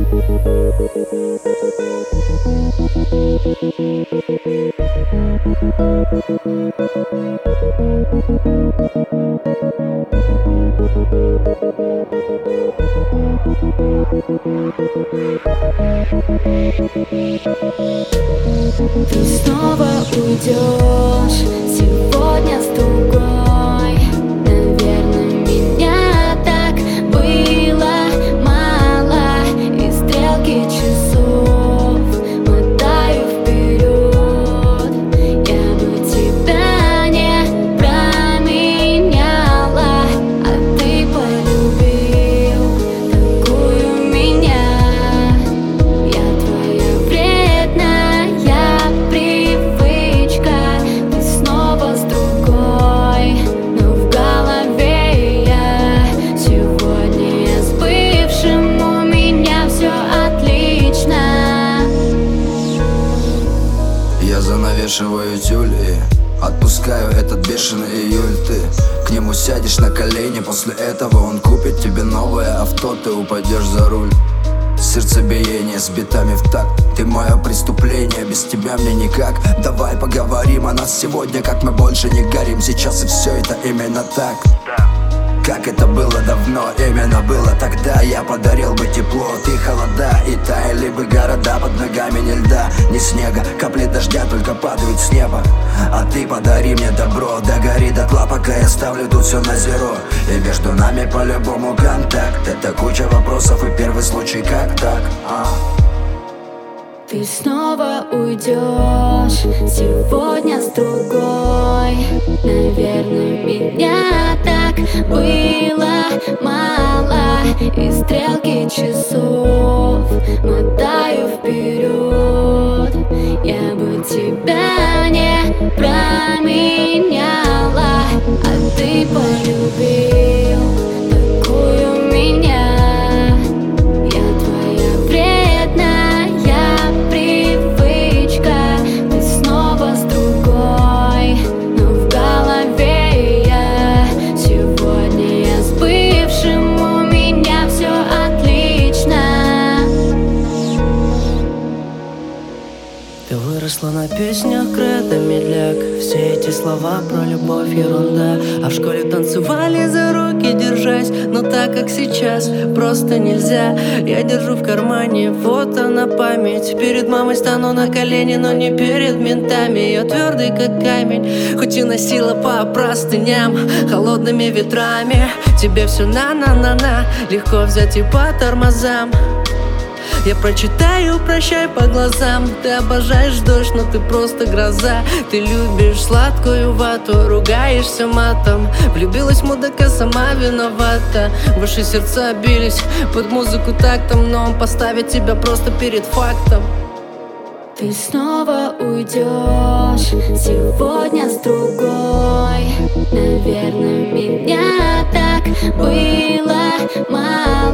Ты снова уйдешь сегодня с другой. Наверное, меня так было мало, и стрелки часов мотаю вперед. Я бы тебя не променяла, а ты полюбил такую меня. Я твоя вредная привычка. Ты снова с другой, но в голове я. Сегодня я с бывшим, у меня все отлично. Я занавешиваю тюль и отпускаю этот бешеный июль. Ты к нему сядешь на колени, после этого он купит тебе новое авто. Ты упадешь за руль, сердцебиение с битами в такт. Ты мое преступление, без тебя мне никак. Давай поговорим о нас сегодня, как мы больше не горим. Сейчас и все это именно так, как это было давно, именно было тогда. Я подарил бы тепло, ты холода, и таяли бы города под ногами ни льда, ни снега. Капли дождя только падают с неба, а ты подари мне добро. Догори дотла, пока я ставлю тут все на зеро. И между нами по-любому контакт. Это куча вопросов и первый случай, как так? Ты снова уйдешь сегодня с другой. Наверное, меня так было мало, и стрелки часов мотаю вперед. Я бы тебя не променяла, а ты полюбил такую меня. Ты выросла на песнях Грета Медляк. Все эти слова про любовь ерунда. А в школе танцевали за руки держась, но так как сейчас просто нельзя. Я держу в кармане, вот она память. Перед мамой стану на колени, но не перед ментами. Ее твердый как камень, хоть и носила по простыням холодными ветрами. Тебе все на-на-на-на, легко взять и по тормозам. Я прочитаю, прощай по глазам. Ты обожаешь дождь, но ты просто гроза. Ты любишь сладкую вату, ругаешься матом. Влюбилась в мудака, сама виновата. Ваши сердца бились под музыку тактом, но он поставит тебя просто перед фактом. Ты снова уйдешь сегодня с другой. Наверное, меня так было мало,